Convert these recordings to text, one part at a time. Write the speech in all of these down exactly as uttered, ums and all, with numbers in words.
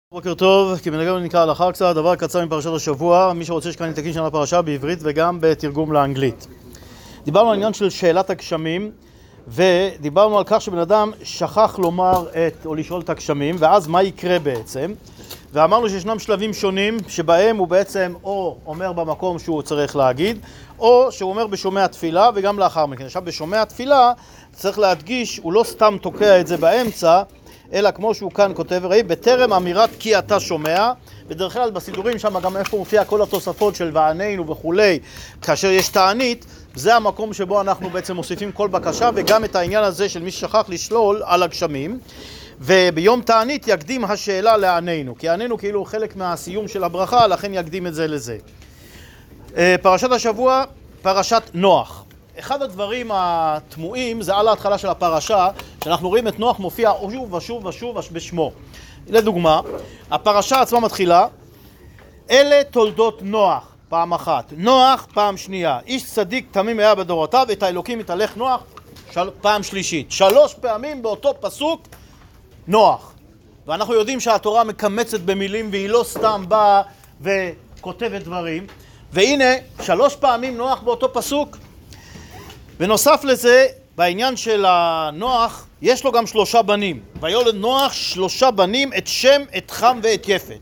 בוקר טוב, כמנהגנו נקרא הלכה קצת, דבר קצר מפרשת השבוע, מי שרוצה שכאן נתקין של הפרשה בעברית וגם בתרגום לאנגלית. דיברנו על עניין של שאלת הגשמים, ודיברנו על כך שבן אדם שכח לומר את, או לשאול את הגשמים, ואז מה יקרה בעצם? ואמרנו שישנם שלבים שונים שבהם הוא בעצם או אומר במקום שהוא צריך להגיד, או שהוא אומר בשומע תפילה וגם לאחר מכן. עכשיו בשומע תפילה צריך להדגיש, הוא לא סתם תוקע את זה באמצע, אלא כמו שהוא כאן כותב, ראי, בטרם אמירת כי אתה שומע, בדרך כלל בסידורים שם גם איפה מופיע כל התוספות של וענינו וכולי, כאשר יש תענית, זה המקום שבו אנחנו בעצם מוסיפים כל בקשה, וגם את העניין הזה של מי ששכח לשלול על הגשמים, וביום תענית יקדים השאלה לענינו, כי ענינו כאילו חלק מהסיום של הברכה, לכן יקדים את זה לזה. פרשת השבוע, פרשת נוח. אחד הדברים התמוהים זה על ההתחלה של הפרשה, שאנחנו רואים את נוח מופיע שוב ושוב ושוב בשמו. לדוגמה, הפרשה עצמה מתחילה, אלה תולדות נוח, פעם אחת. נוח, פעם שנייה. איש צדיק תמים היה בדורותיו, את האלוקים יתהלך נוח, של... פעם שלישית. שלוש פעמים באותו פסוק, נוח. ואנחנו יודעים שהתורה מקמצת במילים, והיא לא סתם באה וכותבת דברים. והנה, שלוש פעמים נוח באותו פסוק. ונוסף לזה, בעניין של הנוח, יש לו גם שלושה בנים. ויולד נוח שלושה בנים, את שם, את חם ואת יפת.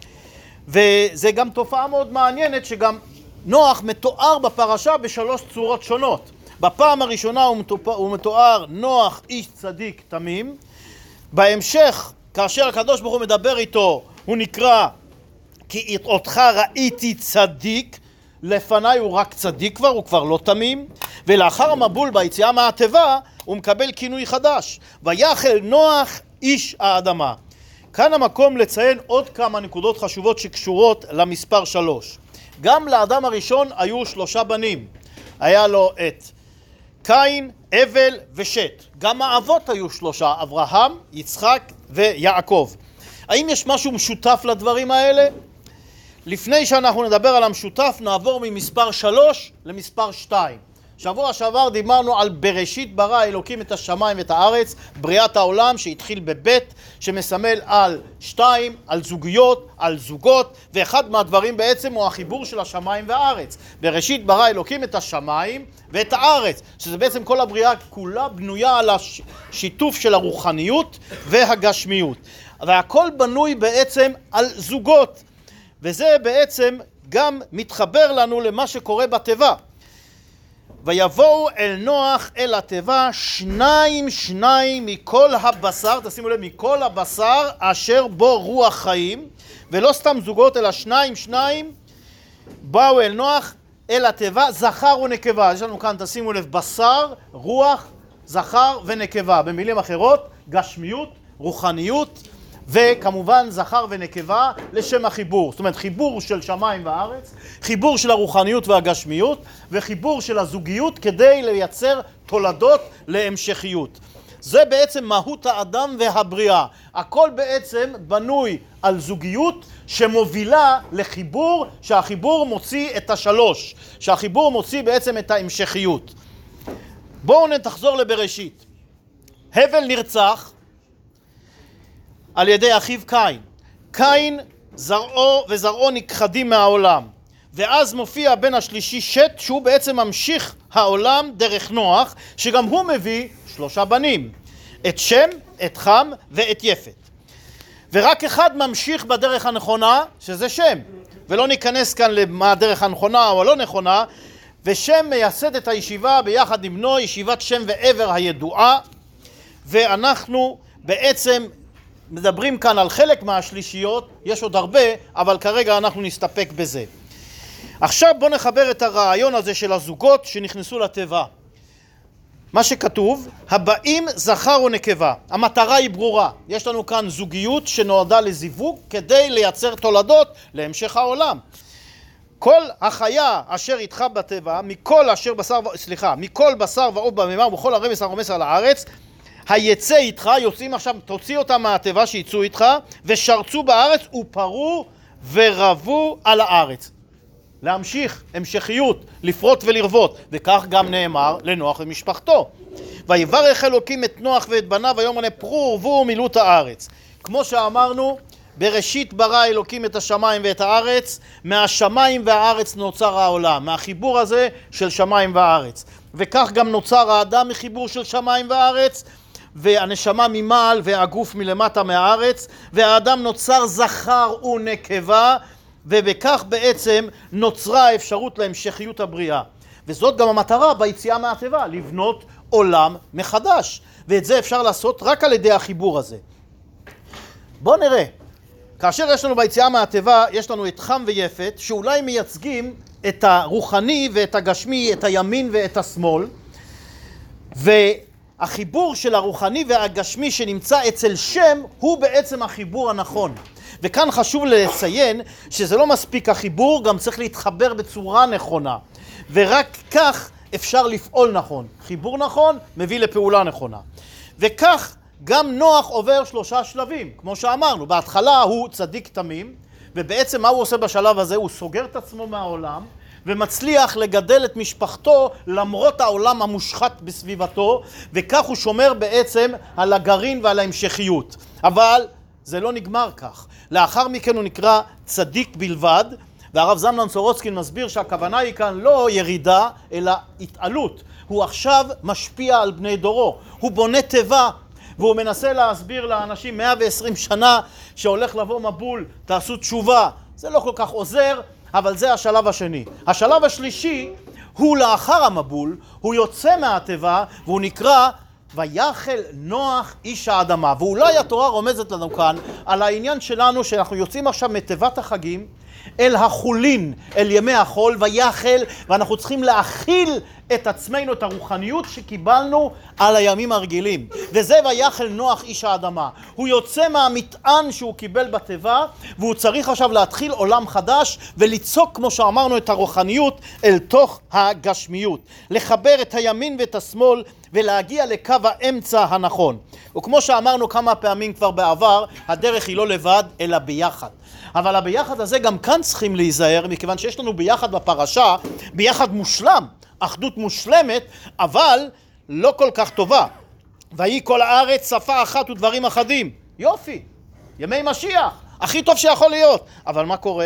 וזה גם תופעה מאוד מעניינת, שגם נוח מתואר בפרשה בשלוש צורות שונות. בפעם הראשונה הוא מתואר נוח איש צדיק תמים. בהמשך, כאשר הקדוש ברוך הוא מדבר איתו, הוא נקרא כי אותך ראיתי צדיק, לפניי הוא רק צדיק כבר, הוא כבר לא תמים, ולאחר המבול ביציאה מהתיבה הוא מקבל כינוי חדש, ויחל נוח איש האדמה. כאן המקום לציין עוד כמה נקודות חשובות שקשורות למספר שלוש. גם לאדם הראשון היו שלושה בנים, היה לו את קין, אבל ושת. גם האבות היו שלושה, אברהם, יצחק ויעקב. האם יש משהו משותף לדברים האלה? לפני שאנחנו נדבר על המשותף, נעבור ממספר שלוש למספר שתיים. שבוע שעבר דיברנו על בראשית ברא אלוקים את השמיים ואת הארץ, בריאת העולם שהתחיל בבית, שמסמל על שתיים, על זוגיות, על זוגות, ואחד מהדברים בעצם הוא החיבור של השמיים והארץ. בראשית ברא אלוקים את השמיים ואת הארץ, שזה בעצם כל הבריאה כולה בנויה על השיתוף של הרוחניות והגשמיות. והכל בנוי בעצם על זוגות. וזה בעצם גם מתחבר לנו למה שקורה בתיבה. ויבואו אל נוח אל התיבה שניים שניים מכל הבשר, תשימו לב, מכל הבשר אשר בו רוח חיים, ולא סתם זוגות אלא שניים שניים, באו אל נוח אל התיבה זכר ונקבה. יש לנו כאן, תשימו לב, בשר, רוח, זכר ונקבה. במילים אחרות, גשמיות, רוחניות, וכמובן זכר ונקבה לשם החיבור. זאת אומרת, חיבור של שמיים וארץ, חיבור של הרוחניות והגשמיות, וחיבור של הזוגיות כדי לייצר תולדות להמשכיות. זה בעצם מהות האדם והבריאה. הכל בעצם בנוי על זוגיות שמובילה לחיבור, שהחיבור מוציא את השלוש, שהחיבור מוציא בעצם את ההמשכיות. בואו נתחזור לבראשית. הבל נרצח על ידי אחיו קין. קין זרעו וזרעו נכחדים מהעולם. ואז מופיע בן השלישי שת, שהוא בעצם ממשיך העולם דרך נוח, שגם הוא מביא שלושה בנים. את שם, את חם ואת יפת. ורק אחד ממשיך בדרך הנכונה, שזה שם. ולא ניכנס כאן למה הדרך הנכונה או הלא נכונה. ושם מייסד את הישיבה ביחד עם בנו, ישיבת שם ועבר הידועה. ואנחנו בעצם מדברים כאן על חלק מהשלישיות, יש עוד הרבה, אבל כרגע אנחנו נסתפק בזה. עכשיו בוא נחבר את הרעיון הזה של הזוגות שנכנסו לתיבה. מה שכתוב, הבאים זכר ונקבה. המטרה היא ברורה. יש לנו כאן זוגיות שנועדה לזיווג כדי לייצר תולדות להמשך העולם. כל החיה אשר איתך בתיבה, מכל אשר בשר, סליחה, מכל בשר ועוף במימר, וכל הרמס הרומס על הארץ, היצא איתך, יוצאים עכשיו, תוציא אותם מהתיבה שיצאו איתך, ושרצו בארץ ופרו ורבו על הארץ. להמשיך, המשכיות, לפרוט ולרבות, וכך גם נאמר לנוח ומשפחתו. ויברך אלוקים את נוח ואת בניו, ויאמר להם פרו ורבו ומילאו את הארץ. כמו שאמרנו, בראשית ברא אלוקים את השמיים ואת הארץ, מהשמיים והארץ נוצר העולם, מהחיבור הזה של שמיים וארץ. וכך גם נוצר האדם מחיבור של שמיים וארץ, והנשמה ממעל והגוף מלמטה מהארץ, והאדם נוצר זכר ונקבה, ובכך בעצם נוצרה האפשרות להמשכיות הבריאה. וזאת גם המטרה ביציאה מהתיבה, לבנות עולם מחדש. ואת זה אפשר לעשות רק על ידי החיבור הזה. בואו נראה. כאשר יש לנו ביציאה מהתיבה, יש לנו את חם ויפת, שאולי מייצגים את הרוחני ואת הגשמי, את הימין ואת השמאל. והחיבור של הרוחני והגשמי שנמצא אצל שם, הוא בעצם החיבור הנכון. וכאן חשוב לציין שזה לא מספיק החיבור, גם צריך להתחבר בצורה נכונה. ורק כך אפשר לפעול נכון. חיבור נכון מביא לפעולה נכונה. וכך גם נוח עובר שלושה שלבים. כמו שאמרנו, בהתחלה הוא צדיק תמים, ובעצם מה הוא עושה בשלב הזה? הוא סוגר את עצמו מהעולם, ומצליח לגדל את משפחתו למרות העולם המושחת בסביבתו, וכך הוא שומר בעצם על הגרעין ועל ההמשכיות. אבל זה לא נגמר כך. לאחר מכן הוא נקרא צדיק בלבד, והרב זלמן סורוצקין מסביר שהכוונה היא כאן לא ירידה, אלא התעלות. הוא עכשיו משפיע על בני דורו. הוא בונה טבע, והוא מנסה להסביר לאנשים מאה ועשרים שנה שהולך לבוא מבול, תעשו תשובה. זה לא כל כך עוזר, אבל זה השלב השני. השלב השלישי הוא לאחר המבול, הוא יוצא מהטבע, והוא נקרא ויחל נוח איש האדמה. ואולי התורה רומזת לנו כאן על העניין שלנו שאנחנו יוצאים עכשיו מטבעת החגים, אל החולין, אל ימי החול, ויחל, ואנחנו צריכים להכיל את עצמנו, את הרוחניות שקיבלנו על הימים הרגילים. וזה ויחל נוח איש האדמה. הוא יוצא מהמטען שהוא קיבל בטבע, והוא צריך עכשיו להתחיל עולם חדש, וליצוק, כמו שאמרנו, את הרוחניות אל תוך הגשמיות. לחבר את הימין ואת השמאל, ולהגיע לקו האמצע הנכון. וכמו שאמרנו כמה פעמים כבר בעבר, הדרך היא לא לבד, אלא ביחד. אבל הביחד הזה גם כאן צריכים להיזהר, מכיוון שיש לנו ביחד בפרשה, ביחד מושלם, אחדות מושלמת, אבל לא כל כך טובה. ויהי כל הארץ שפה אחת ודברים אחדים. יופי, ימי משיח, הכי טוב שיכול להיות. אבל מה קורה?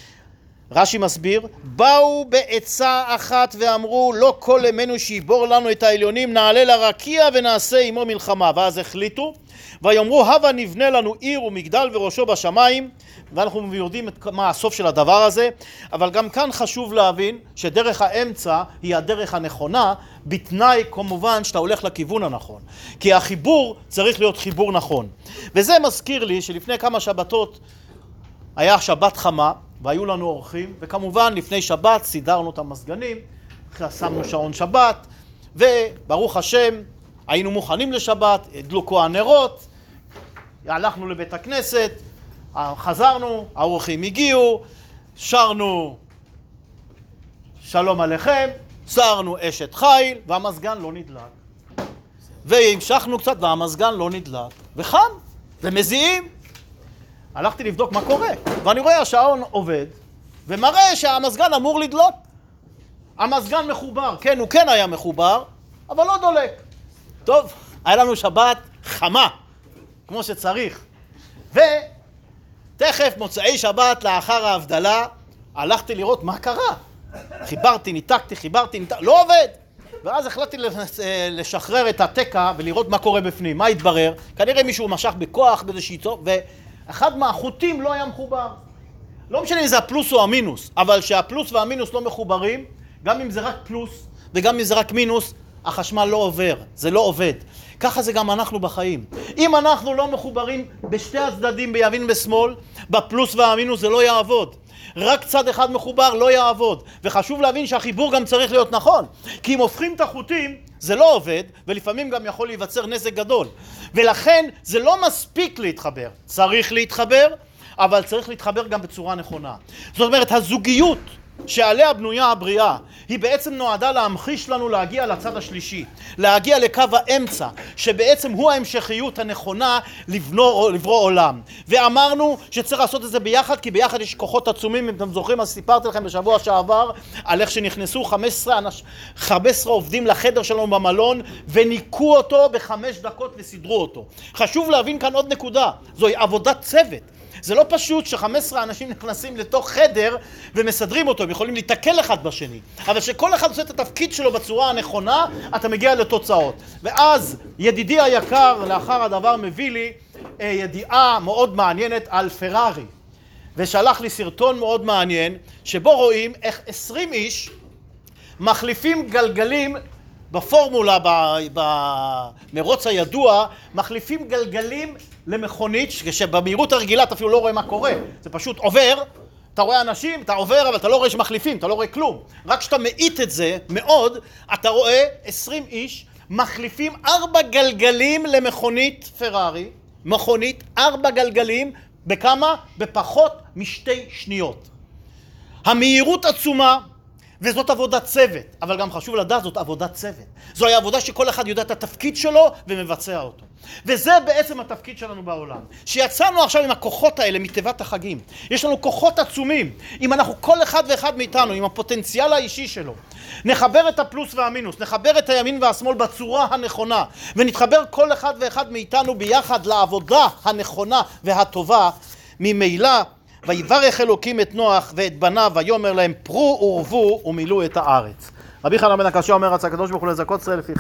רש"י מסביר, באו בעצה אחת ואמרו, לא כל ימינו שיבור לנו את העליונים, נעלה לרקיע ונעשה עמו מלחמה. ואז החליטו, ויאמרו, הבה נבנה לנו עיר ומגדל וראשו בשמיים, ואנחנו יודעים את מה הסוף של הדבר הזה. אבל גם כאן חשוב להבין שדרך האמצע היא הדרך הנכונה, בתנאי כמובן שאתה הולך לכיוון הנכון. כי החיבור צריך להיות חיבור נכון. וזה מזכיר לי שלפני כמה שבתות היה שבת חמה, והיו לנו אורחים, וכמובן לפני שבת סידרנו את המזגנים, שמנו שעון שבת, וברוך השם היינו מוכנים לשבת, הדלוקו הנרות, הלכנו לבית הכנסת, חזרנו, האורחים הגיעו, שרנו שלום עליכם, שרנו אשת חיל, והמזגן לא נדלק. והמשכנו קצת והמזגן לא נדלק, וחם, ומזיעים. הלכתי לבדוק מה קורה, ואני רואה השעון עובד, ומראה שהמזגן אמור לדלוק. המזגן מחובר, כן, הוא כן היה מחובר, אבל לא דולק. טוב, היה לנו שבת חמה, כמו שצריך. ותכף מוצאי שבת לאחר ההבדלה, הלכתי לראות מה קרה. חיברתי, ניתקתי, חיברתי, ניתקתי, לא עובד. ואז החלטתי לשחרר את התקע ולראות מה קורה בפנים. מה התברר? כנראה מישהו משך בכוח באיזושהי צור, ואחד מהחוטים לא היה מחובר. לא משנה אם זה הפלוס או המינוס, אבל שהפלוס והמינוס לא מחוברים, גם אם זה רק פלוס וגם אם זה רק מינוס, החשמל לא עובר, זה לא עובד. ככה זה גם אנחנו בחיים. אם אנחנו לא מחוברים בשתי הצדדים, בימין ובשמאל, בפלוס והמינוס זה לא יעבוד. רק צד אחד מחובר לא יעבוד. וחשוב להבין שהחיבור גם צריך להיות נכון. כי אם הופכים את החוטים, זה לא עובד, ולפעמים גם יכול להיווצר נזק גדול. ולכן זה לא מספיק להתחבר. צריך להתחבר, אבל צריך להתחבר גם בצורה נכונה. זאת אומרת, הזוגיות שעליה בנויה הבריאה, היא בעצם נועדה להמחיש לנו להגיע לצד השלישי, להגיע לקו האמצע, שבעצם הוא ההמשכיות הנכונה לברוא, לברוא עולם. ואמרנו שצריך לעשות את זה ביחד, כי ביחד יש כוחות עצומים. אם אתם זוכרים, אז סיפרתי לכם בשבוע שעבר על איך שנכנסו חמש עשרה, חמש עשרה עובדים לחדר שלנו במלון, וניקו אותו בחמש דקות וסידרו אותו. חשוב להבין כאן עוד נקודה, זוהי עבודת צוות. זה לא פשוט ש-חמישה עשר אנשים נכנסים לתוך חדר ומסדרים אותו, הם יכולים להתקל אחד בשני. אבל שכל אחד עושה את התפקיד שלו בצורה הנכונה, אתה מגיע לתוצאות. ואז ידידי היקר לאחר הדבר מביא לי ידיעה מאוד מעניינת על פרארי. ושלח לי סרטון מאוד מעניין, שבו רואים איך עשרים איש מחליפים גלגלים בפורמולה, במרוץ הידוע, מחליפים גלגלים למכונית, כשבמהירות הרגילה אתה אפילו לא רואה מה קורה. זה פשוט עובר, אתה רואה אנשים, אתה עובר, אבל אתה לא רואה שמחליפים, אתה לא רואה כלום. רק כשאתה מאית את זה מאוד, אתה רואה עשרים איש מחליפים ארבע גלגלים למכונית פרארי, מכונית, ארבע גלגלים, בכמה? בפחות משתי שניות. המהירות עצומה, וזאת עבודת צוות, אבל גם חשוב לדעת, זאת עבודת צוות. זוהי עבודה שכל אחד יודע את התפקיד שלו ומבצע אותו. וזה בעצם התפקיד שלנו בעולם. שיצאנו עכשיו עם הכוחות האלה מתיבת החגים. יש לנו כוחות עצומים. אם אנחנו כל אחד ואחד מאיתנו, עם הפוטנציאל האישי שלו, נחבר את הפלוס והמינוס, נחבר את הימין והשמאל בצורה הנכונה, ונתחבר כל אחד ואחד מאיתנו ביחד לעבודה הנכונה והטובה, ממילא ויברך אלוקים את נוח ואת בניו ויאמר להם פרו ורבו ומילאו את הארץ. רבי חנן בן עקשיא אומר, רצה הקדוש ברוך הוא לזכות ישראל לפי